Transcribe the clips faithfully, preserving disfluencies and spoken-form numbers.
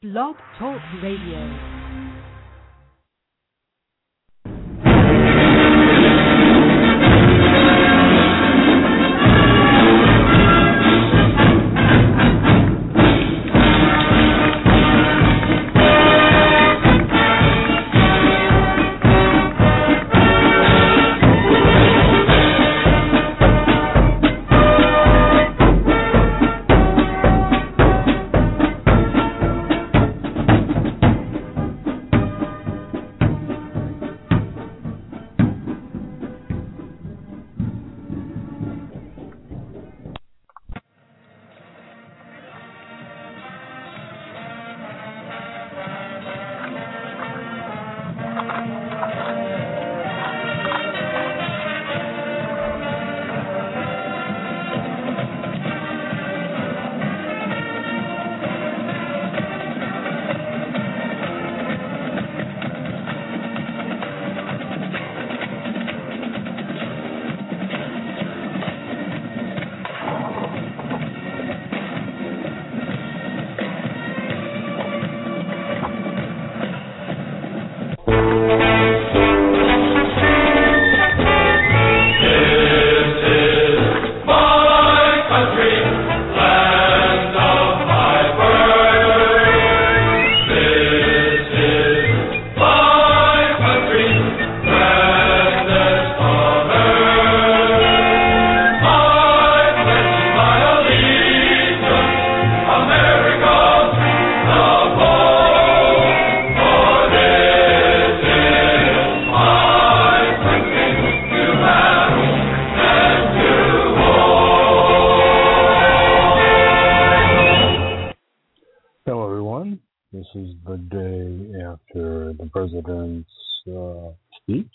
Blog Talk Radio. President's uh, speech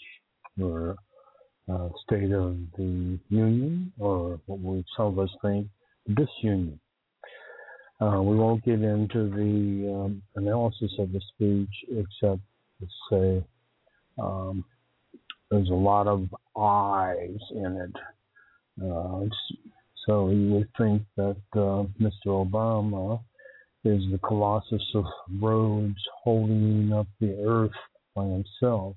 or uh, State of the Union, or what we some of us think disunion. Uh, we won't get into the um, analysis of the speech, except to say um, there's a lot of I's in it. Uh, so you would think that uh, Mister Obama is the Colossus of Rhodes holding up the earth by himself.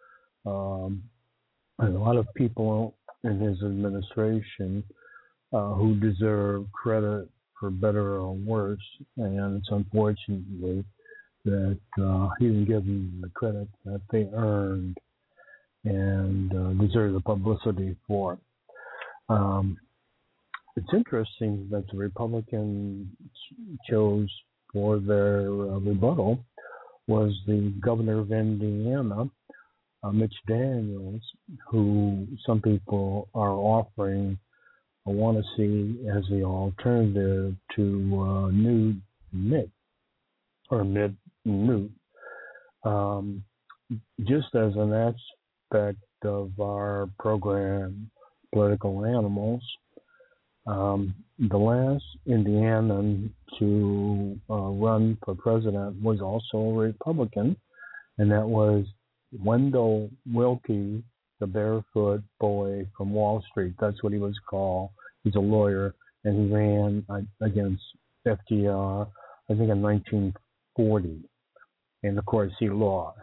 Um, and a lot of people in his administration uh, who deserve credit for better or worse, and it's unfortunately that uh, he didn't give them the credit that they earned and uh, deserve the publicity for. Um, It's interesting that the Republicans chose for their uh, rebuttal was the governor of Indiana, uh, Mitch Daniels, who some people are offering, I want to see as the alternative to uh, Newt Mitt, or Mitt Newt, um, just as an aspect of our program, Political Animals. Um, the last Indianan to uh, run for president was also a Republican, and that was Wendell Willkie, the barefoot boy from Wall Street. That's what he was called. He's a lawyer, and he ran uh, against F D R, I think, in nineteen forty. And, of course, he lost.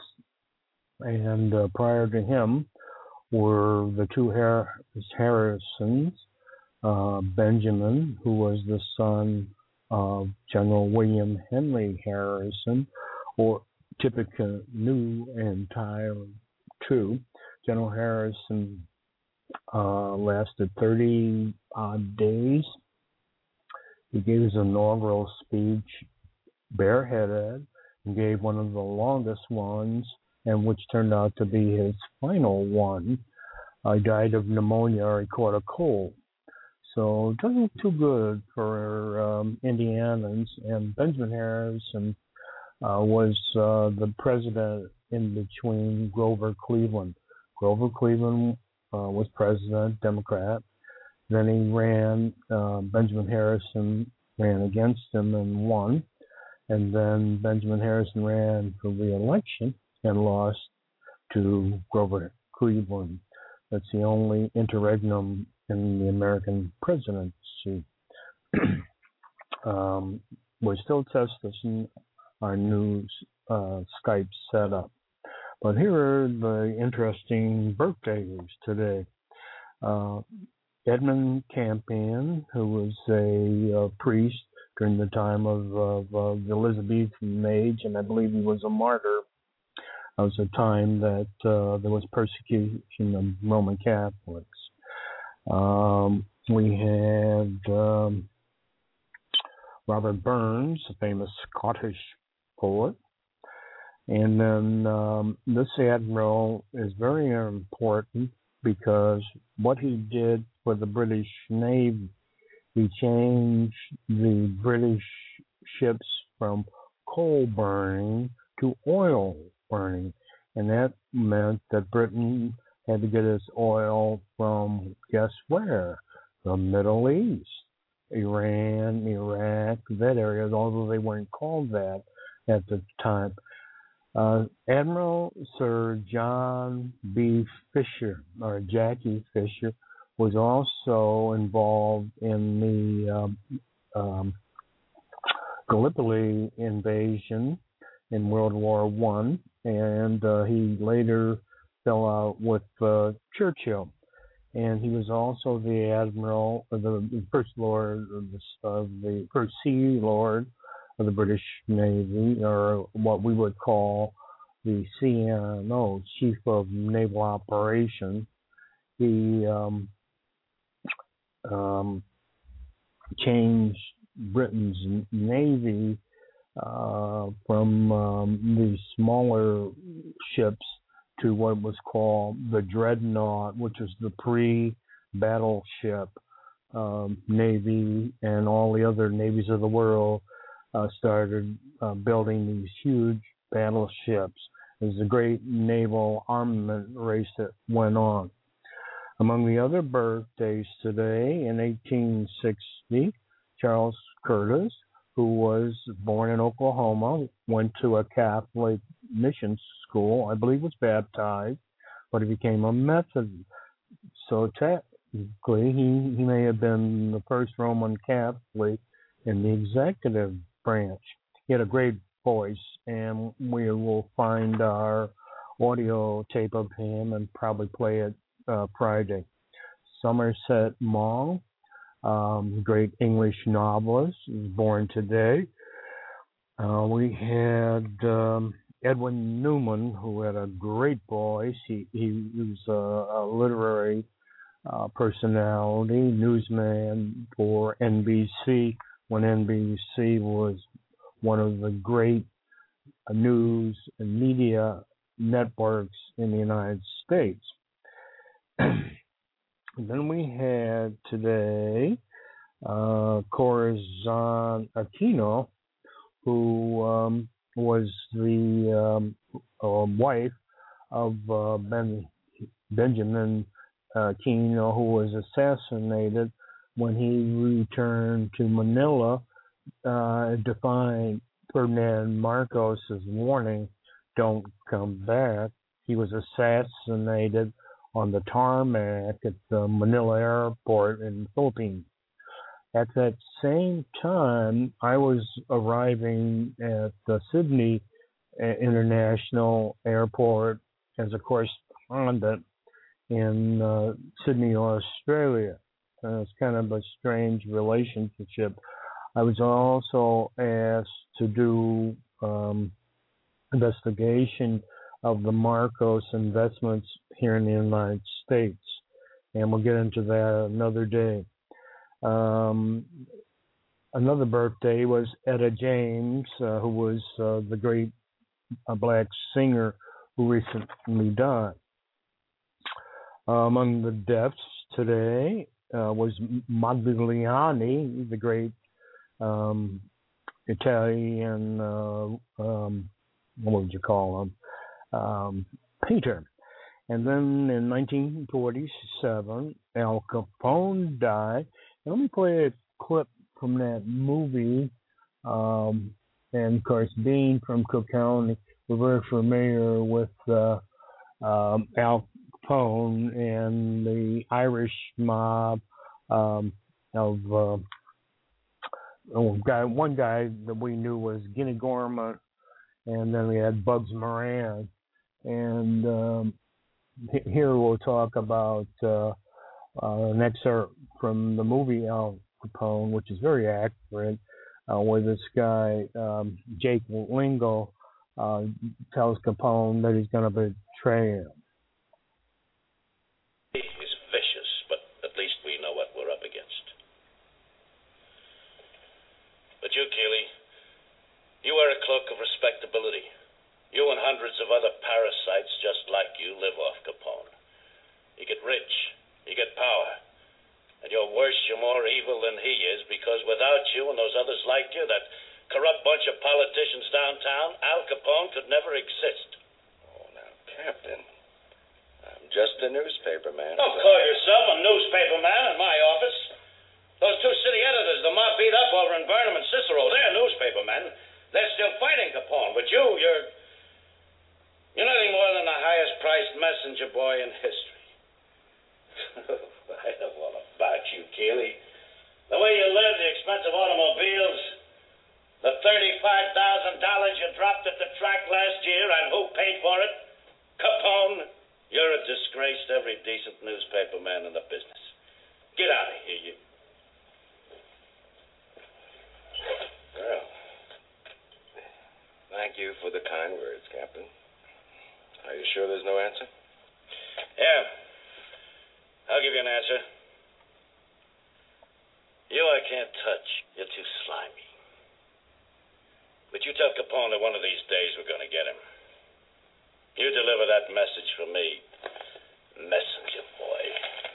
And uh, prior to him were the two Har- Harrisons, Uh, Benjamin, who was the son of General William Henry Harrison, or Tippecanoe and Tyler too. General Harrison uh, lasted thirty odd days. He gave his inaugural speech bareheaded and gave one of the longest ones, and which turned out to be his final one. I died of pneumonia or he caught a cold. So it doesn't look too good for um, Indianans. And Benjamin Harrison uh, was uh, the president in between Grover Cleveland. Grover Cleveland uh, was president, Democrat. Then he ran, uh, Benjamin Harrison ran against him and won. And then Benjamin Harrison ran for re-election and lost to Grover Cleveland. That's the only interregnum in the American presidency. um, we're still testing our new uh, Skype setup. But here are the interesting birthdays today. Uh, Edmund Campion, who was a uh, priest during the time of, of, of the Elizabethan age, and I believe he was a martyr. That was a time that uh, there was persecution of Roman Catholics. Um, we had um, Robert Burns, a famous Scottish poet. And then um, this admiral is very important because what he did for the British Navy, he changed the British ships from coal burning to oil burning. And that meant that Britain had to get its oil from, guess where? The Middle East, Iran, Iraq, that area, although they weren't called that at the time. Uh, Admiral Sir John B. Fisher, or Jackie Fisher, was also involved in the um, um, Gallipoli invasion in World War One, and uh, he later fell out with uh, Churchill. And he was also the admiral, or the first lord of the, of the first sea lord of the British Navy, or what we would call the C N O, Chief of Naval Operations. He um, um, changed Britain's navy uh, from um, the smaller ships to what was called the Dreadnought, which was the pre-battleship um, navy, and all the other navies of the world uh, started uh, building these huge battleships. It was a great naval armament race that went on. Among the other birthdays today, in eighteen sixty, Charles Curtis, who was born in Oklahoma, went to a Catholic mission school, I believe was baptized, but he became a Methodist. So technically, he, he may have been the first Roman Catholic in the executive branch. He had a great voice, and we will find our audio tape of him and probably play it uh, Friday. Somerset Maugham, um, great English novelist, was born today. Uh, we had um, Edwin Newman, who had a great voice. He, he was a, a literary uh, personality, newsman for N B C, when N B C was one of the great uh, news and media networks in the United States. Then we had today uh, Corazon Aquino, who um, was the um, uh, wife of uh, Ben, Benjamin uh, Aquino, who was assassinated when he returned to Manila, uh, defying Ferdinand Marcos' warning, don't come back. He was assassinated on the tarmac at the Manila airport in the Philippines. At that same time, I was arriving at the Sydney International Airport as a correspondent in uh, Sydney, Australia. Uh, it's kind of a strange relationship. I was also asked to do um, investigation of the Marcos investments here in the United States, and we'll get into that another day. Um, another birthday was Etta James, uh, who was uh, the great uh, black singer who recently died. Uh, among the deaths today uh, was Modigliani, the great um, Italian, uh, um, what would you call him, um, painter. And then in nineteen forty-seven, Al Capone died. And let me play a clip from that movie. Um, and of course, being from Cook County, we're very familiar with uh, um, Al Capone and the Irish mob um, of uh, oh, guy. One guy that we knew was Guinea Gorman and then we had Bugs Moran. And um, here we'll talk about uh, uh, an excerpt from the movie Al Capone, which is very accurate, uh, where this guy, um, Jake Lingo, uh, tells Capone that he's going to betray him. He's vicious, but at least we know what we're up against. But you, Keeley, you wear a cloak of respectability. You and hundreds of other parasites just like you live off Capone. You get rich, you get power, and you're worse, you're more evil than he is, because without you and those others like you, that corrupt bunch of politicians downtown, Al Capone could never exist. Oh, now, Captain, I'm just a newspaper man. Don't call yourself a newspaper man in my office. Those two city editors the mob beat up over in Burnham and Cicero, they're newspaper men. They're still fighting Capone, but you, you're... You're nothing more than the highest-priced messenger boy in history. I know all about you, Keeley. The way you live, the expensive automobiles, the thirty-five thousand dollars you dropped at the track last year, and who paid for it? Capone. You're a disgrace to every decent newspaper man in the business. Get out of here, you... Well, thank you for the kind words, Captain. Are you sure there's no answer? Yeah. I'll give you an answer. You I can't touch. You're too slimy. But you tell Capone that one of these days we're going to get him. You deliver that message for me, messenger boy.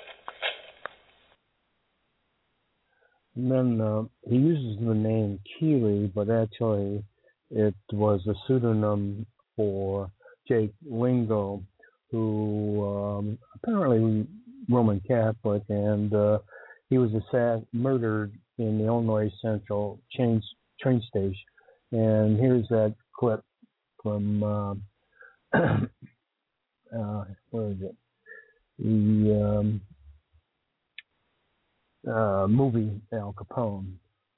And then uh, he uses the name Keeley, but actually it was a pseudonym for Jake Lingo, who um, apparently Roman Catholic, and uh, he was assass- murdered in the Illinois Central train, train station. And here's that clip from, uh, uh, where is it? The um, uh, movie Al Capone.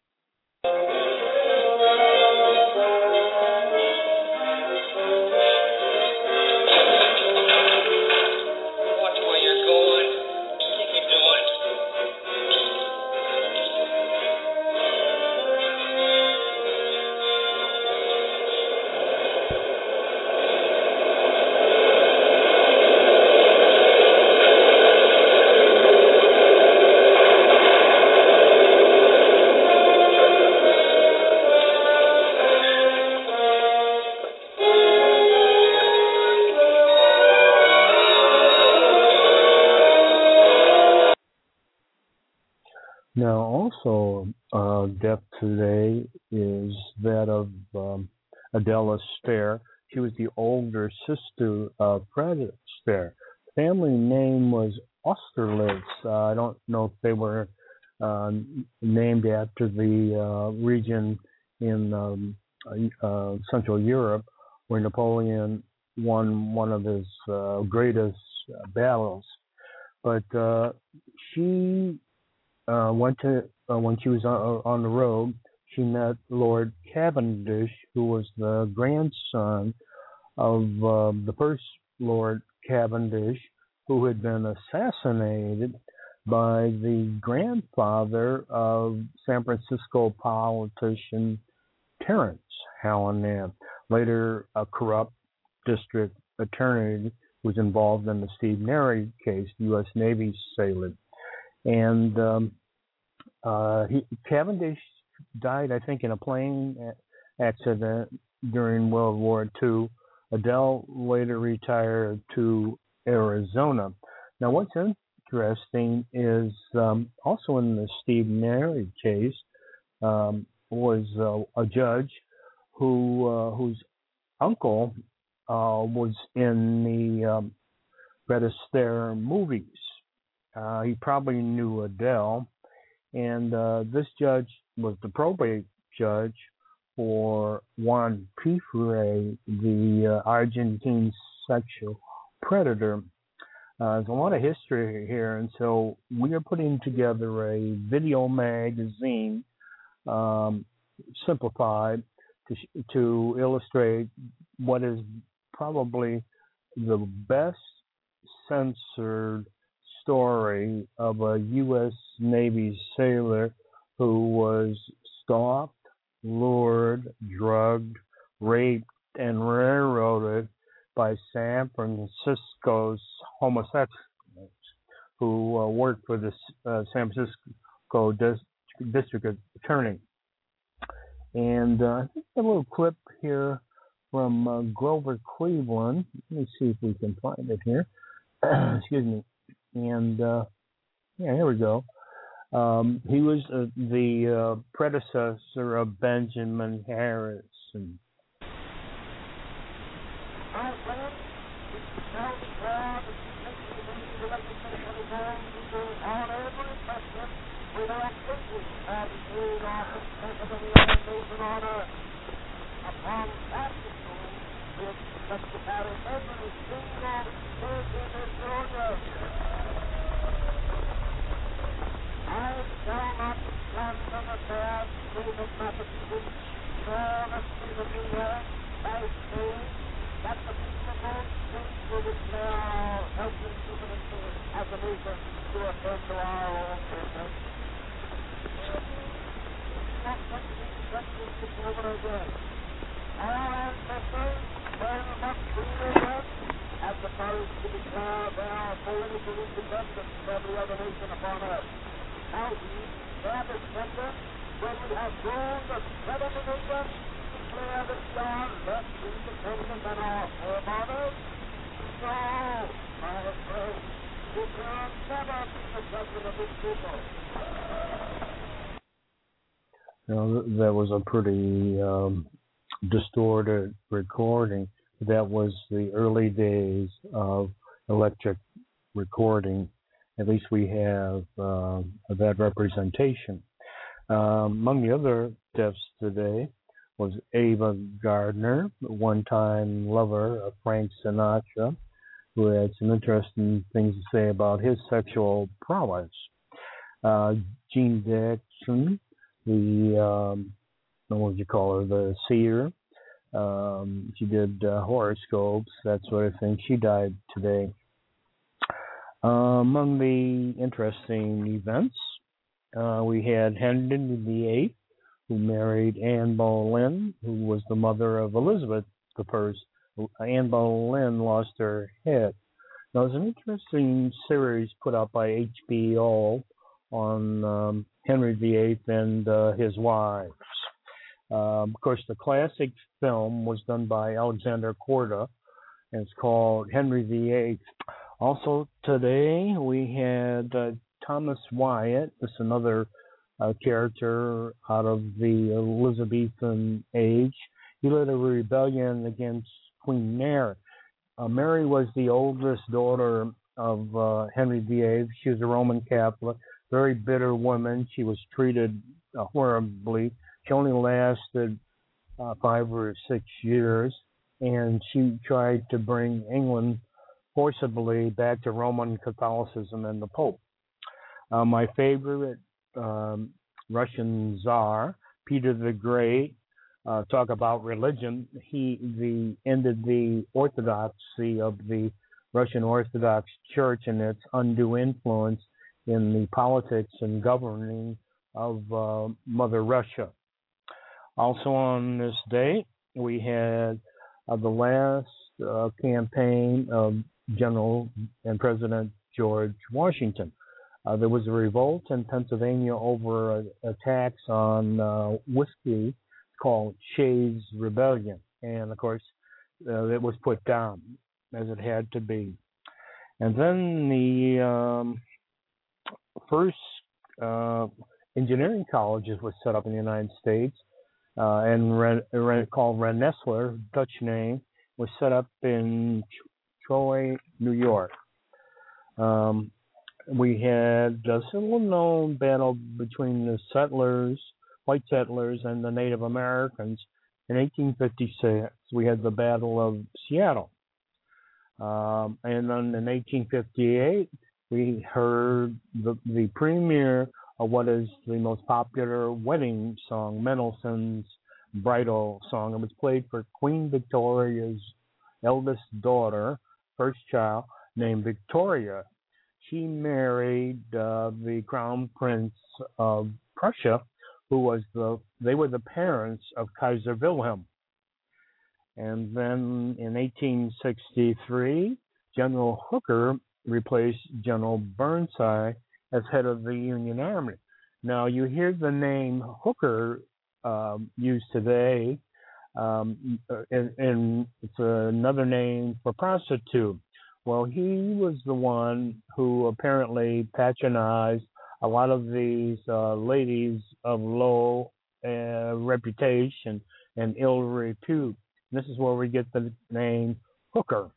Now, also, uh, death today is that of um, Adele Astaire. She was the older sister of Fred Astaire. Family name was Austerlitz. Uh, I don't know if they were uh, named after the uh, region in um, uh, Central Europe where Napoleon won one of his uh, greatest uh, battles. But uh, she Uh, went to uh, when she was on, on the road, she met Lord Cavendish, who was the grandson of uh, the first Lord Cavendish, who had been assassinated by the grandfather of San Francisco politician Terence Hallinan, later a corrupt district attorney who was involved in the Steve Neri case, U S Navy sailor. And um, uh, he, Cavendish died, I think, in a plane accident during World War Two. Adele later retired to Arizona. Now, what's interesting is um, also in the Steve Neri case um, was uh, a judge who uh, whose uncle uh, was in the um, Fred Astaire movies. Uh, he probably knew Adele, and uh, this judge was the probate judge for Juan Pifre, the uh, Argentine sexual predator. Uh, there's a lot of history here, and so we are putting together a video magazine, um, simplified, to, to illustrate what is probably the best censored story of a U S Navy sailor who was stalked, lured, drugged, raped, and railroaded by San Francisco's homosexuals who uh, worked for the uh, San Francisco dis- district attorney. And uh, I think a little clip here from uh, Grover Cleveland. Let me see if we can find it here. Excuse me. And uh, yeah, here we go. Um, he was uh, the uh, predecessor of Benjamin Harrison. Now, that was a pretty um, distorted recording. That was the early days of electric recording. At least we have uh, that representation. Um, among the other deaths today was Ava Gardner, one-time lover of Frank Sinatra, who had some interesting things to say about his sexual prowess. Uh, Jean Jackson, the, um, what would you call her, the seer. Um, she did uh, horoscopes, that sort of thing. She died today. Uh, among the interesting events, uh, we had Henry the Eighth, who married Anne Boleyn, who was the mother of Elizabeth the First. Anne Boleyn lost her head. Now, there's an interesting series put out by H B O on um, Henry the Eighth and uh, his wives. Um, of course, the classic film was done by Alexander Korda, and it's called Henry the Eighth. Also today, we had uh, Thomas Wyatt. This is another uh, character out of the Elizabethan age. He led a rebellion against Queen Mary. Uh, Mary was the oldest daughter of uh, Henry the Eighth. She was a Roman Catholic, very bitter woman. She was treated uh, horribly. She only lasted uh, five or six years, and she tried to bring England forcibly back to Roman Catholicism and the Pope. Uh, my favorite um, Russian Tsar, Peter the Great, uh, talk about religion. He the ended the orthodoxy of the Russian Orthodox Church and its undue influence in the politics and governing of uh, Mother Russia. Also on this day, we had uh, the last uh, campaign of General and President George Washington. Uh, there was a revolt in Pennsylvania over a, a tax on uh, whiskey called Shays' Rebellion. And, of course, uh, it was put down, as it had to be. And then the um, first uh, engineering colleges were set up in the United States, uh, and Ren, Ren, called Rensselaer, Dutch name, was set up in Troy, New York. Um, we had a little-known battle between the settlers, white settlers, and the Native Americans. In eighteen fifty-six, we had the Battle of Seattle. Um, and then in eighteen fifty-eight, we heard the, the premiere of what is the most popular wedding song, Mendelssohn's bridal song. It was played for Queen Victoria's eldest daughter, first child, named Victoria. She married uh, the Crown Prince of Prussia, who was the, they were the parents of Kaiser Wilhelm. And then in eighteen sixty-three, General Hooker replaced General Burnside as head of the Union Army. Now, you hear the name Hooker um, used today, um, and, and it's another name for prostitute. Well, he was the one who apparently patronized a lot of these uh, ladies of low uh, reputation and ill repute. This is where we get the name Hooker.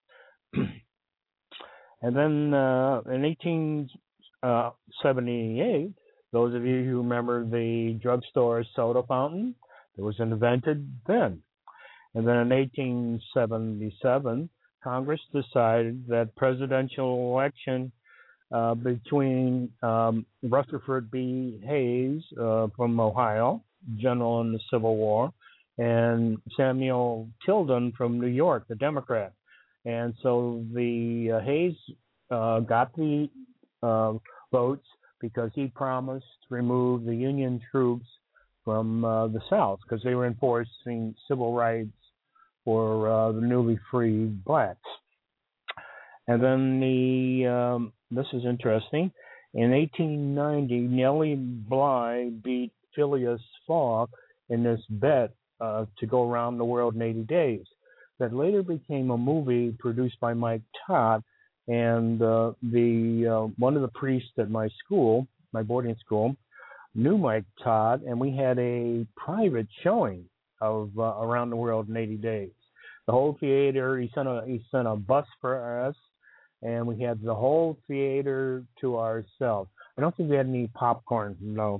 And then uh, in eighteen seventy-eight, those of you who remember the drugstore soda fountain, it was invented then. And then in eighteen seventy-seven, Congress decided that presidential election uh, between um, Rutherford B. Hayes uh, from Ohio, general in the Civil War, and Samuel Tilden from New York, the Democrat. And so the uh, Hayes uh, got the uh, votes because he promised to remove the Union troops from uh, the South because they were enforcing civil rights for uh, the newly freed blacks. And then the, um, this is interesting, in eighteen ninety, Nellie Bly beat Phileas Fogg in this bet uh, to go around the world in eighty days. That later became a movie produced by Mike Todd, and uh, the uh, one of the priests at my school, my boarding school, knew Mike Todd, and we had a private showing of uh, Around the World in eighty days. The whole theater, he sent a he sent a bus for us, and we had the whole theater to ourselves. I don't think we had any popcorn, no.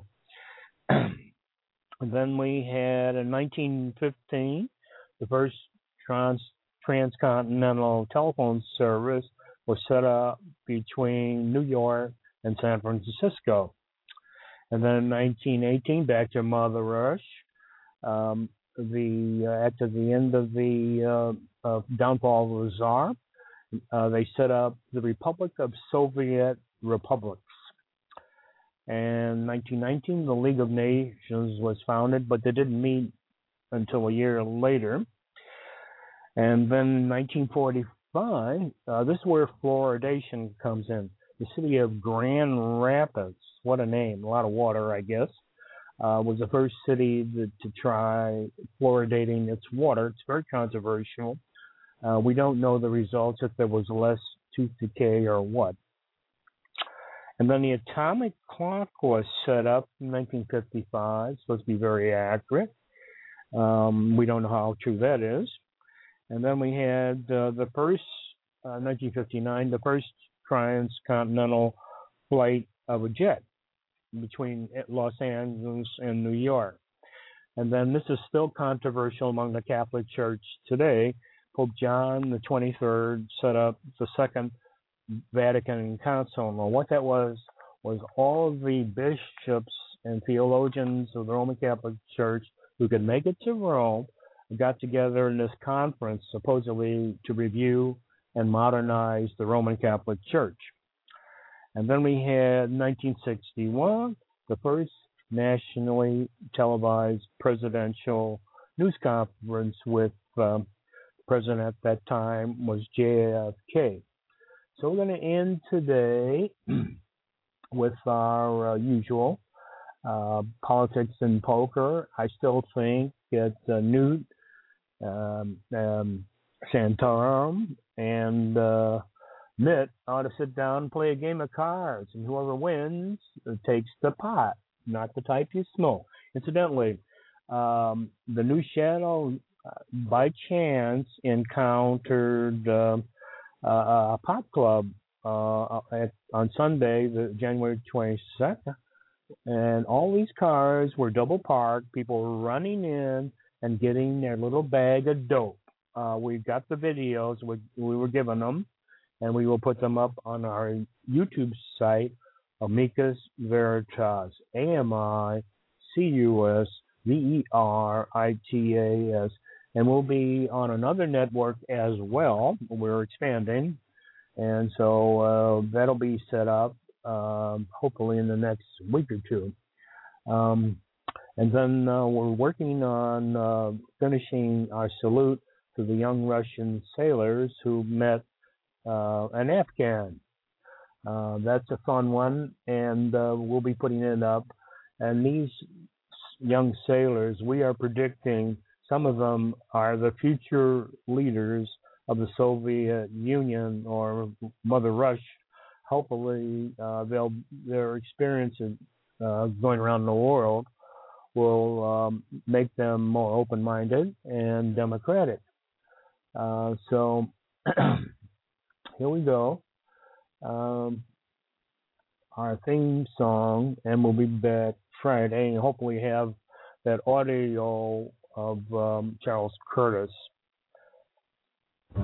And then we had in nineteen fifteen, the first trans transcontinental telephone service was set up between New York and San Francisco. And then in nineteen eighteen, back to Mother Rush, um, the uh, after the end of the uh, uh, downfall of the Tsar, uh, they set up the Republic of Soviet Republics. And in nineteen nineteen, the League of Nations was founded, but they didn't meet until a year later. And then in nineteen forty-five, uh, this is where fluoridation comes in. The city of Grand Rapids, what a name, a lot of water, I guess, uh, was the first city that, to try fluoridating its water. It's very controversial. Uh, we don't know the results, if there was less tooth decay or what. And then the atomic clock was set up in nineteen fifty-five. It's supposed to be very accurate. Um, we don't know how true that is. And then we had uh, the first, uh, nineteen fifty-nine, the first transcontinental flight of a jet between Los Angeles and New York. And then this is still controversial among the Catholic Church today. Pope John the twenty-third set up the Second Vatican Council. Now, what that was, was all the bishops and theologians of the Roman Catholic Church who could make it to Rome got together in this conference, supposedly to review and modernize the Roman Catholic Church. And then we had nineteen sixty-one, the first nationally televised presidential news conference with um, the president at that time was J F K. So we're going to end today with our uh, usual uh, politics and poker. I still think that uh, Newt um, um, Santorum and uh, Mitt ought to sit down and play a game of cards, and whoever wins takes the pot, not the type you smoke. Incidentally, um, the new Shadow, uh, by chance, encountered uh, uh, a pot club uh, at, on Sunday, the January twenty-second, and all these cars were double parked. People were running in and getting their little bag of dope. Uh, we got the videos we, we were given them, and we will put them up on our YouTube site, Amicus Veritas, A M I C U S V E R I T A S. And we'll be on another network as well. We're expanding. And so uh, that'll be set up um, hopefully in the next week or two. Um, and then uh, we're working on uh, finishing our salute to the young Russian sailors who met uh, an Afghan. Uh, that's a fun one, and uh, we'll be putting it up. And these young sailors, we are predicting some of them are the future leaders of the Soviet Union or Mother Russia. Hopefully, uh, they'll their experience in uh, going around the world will um, make them more open-minded and democratic. Uh, so here we go. Um, our theme song, and we'll be back Friday and hopefully have that audio of um, Charles Curtis. What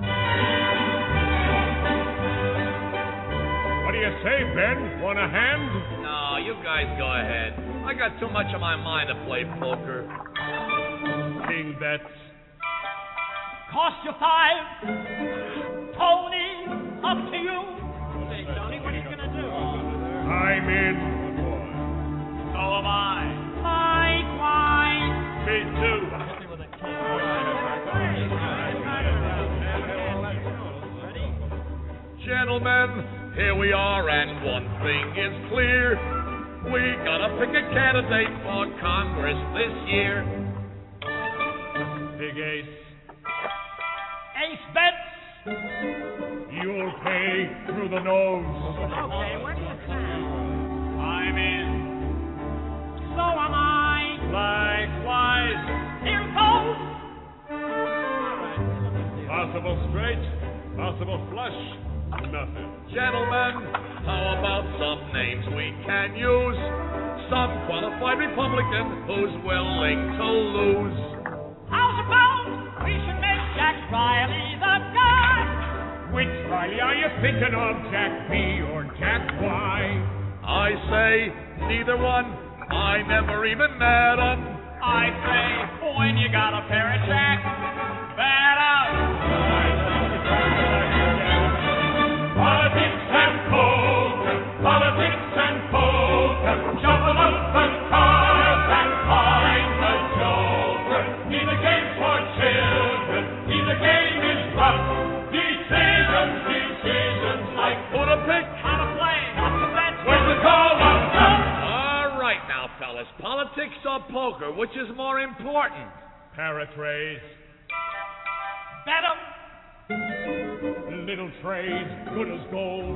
do you say, Ben? Want a hand? No, you guys go ahead. I got too much on my mind to play poker. King bets. Cost you five. Tony, up to you. Hey, Tony, what are you going to do? I'm in. So am I. Likewise. Me too. Gentlemen, here we are, and one thing is clear. We gotta pick a candidate for Congress this year. Big ace. Ace bets. You'll pay through the nose. Okay, where's the time? I'm in. So am I. Likewise. Here goes. Possible straight, possible flush, nothing. Gentlemen, how about some names we can use? Some qualified Republican who's willing to lose. How's about we should make Jack Riley the guy? Which Riley are you thinking of, Jack B or Jack Y? I say neither one. I never even met him. I say when you got a pair of Jack, bet up. Politics and poker, politics and poker, shuffle up the cards and find the joker. Neither game for children, neither game is rough. Decisions, decisions like Who to pick? How to play, how to bet. when to call up top. All right now, fellas. Politics or poker, which is more important? Paraphrase, Bet 'em. little trade, good as gold.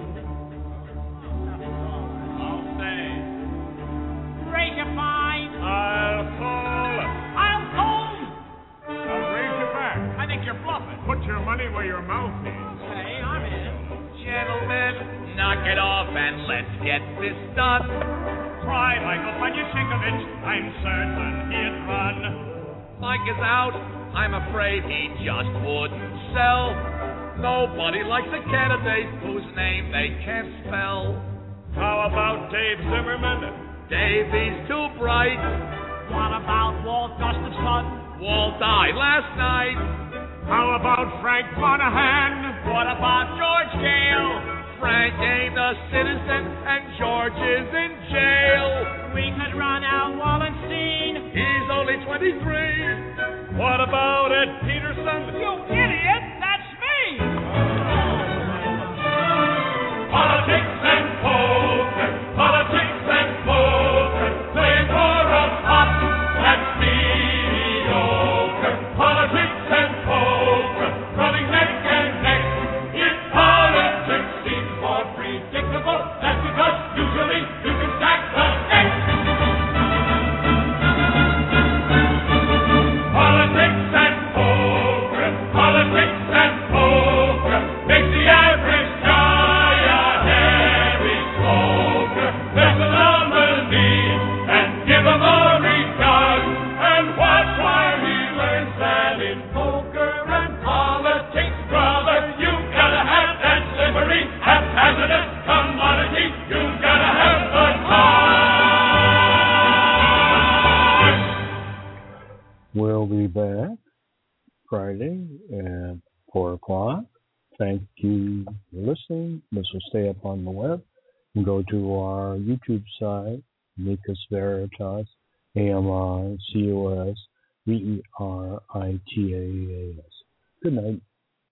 I'll say. Raise your five. I'll call. I'll hold. I'll raise you back. I think you're bluffing. Put your money where your mouth is. Okay, I'm in. Gentlemen, knock it off and let's get this done. Try Michael Panyashikovich. I'm certain he'd run. Mike is out. I'm afraid he just wouldn't sell. Nobody likes a candidate whose name they can't spell. How about Dave Zimmerman? Davy's too bright. What about Walt Gustafson? Walt died last night. How about Frank Monahan? What about George Gale? Frank ain't a citizen and George is in jail. We could run Al Wallenstein. He's only twenty-three. What about Ed Peterson? You idiot! That's me! Politics and poker, politics and poker, playing for a pot that's mediocre. Politics and poker, running neck and neck. If politics seems more predictable, that's because usually you can stack the deck. Politics and poker, politics four o'clock. Thank you for listening. This will stay up on the web. And go to our YouTube site, Amicus Veritas, A M I C O S V E R I T A S. Good night.